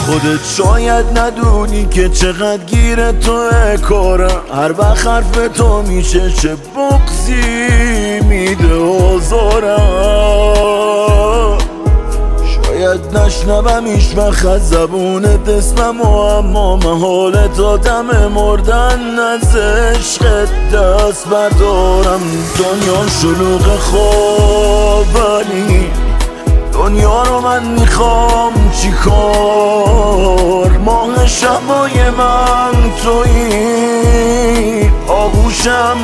خودت شاید ندونی که چقدر گیر توه کارم، هر وقت حرف تو میشه چه بغضی میده آزارم. شاید نشنوم هیچ وقت از زبونت اسممو، اما محالت آدم مردن از عشقت دست بردارم. دنیا شلوغ خواب ولی دنیا رو من میخوام چیکار؟ ماه شبای من تویی، آغوشم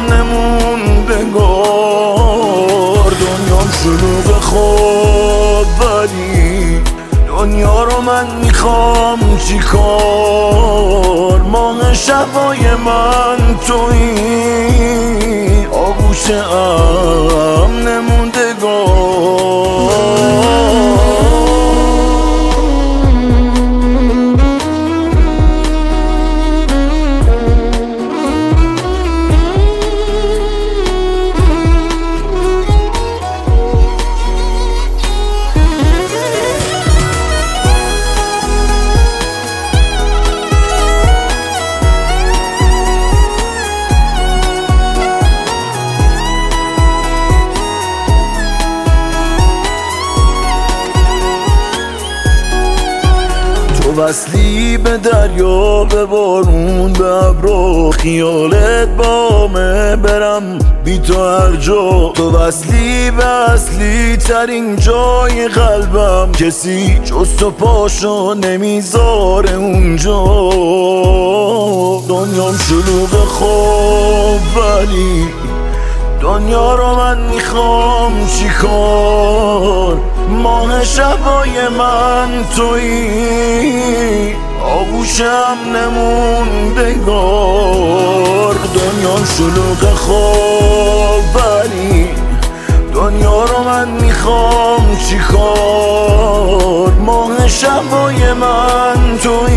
نموندگار. دنیا شلوغ خواب ولی دنیا رو من میخوام چیکار؟ ماه شبای من تویی، آغوشم نموندگار. وصلی به دریا، به بارون، به ابرو، خیالت بامه برم بی تو هر جا. تو وصلی به اصلی ترین جای قلبم، کسی جز تو پاشو نمیذاره اونجا. دنیام شلوغ خواب ولی دنیا رو من میخوام چیکار؟ ماه شبای من تویی، آغوشم نموندگار. دنیا شلوغ خواب ولی دنیا رو من میخوام چیکار؟ ماه شبای من تویی.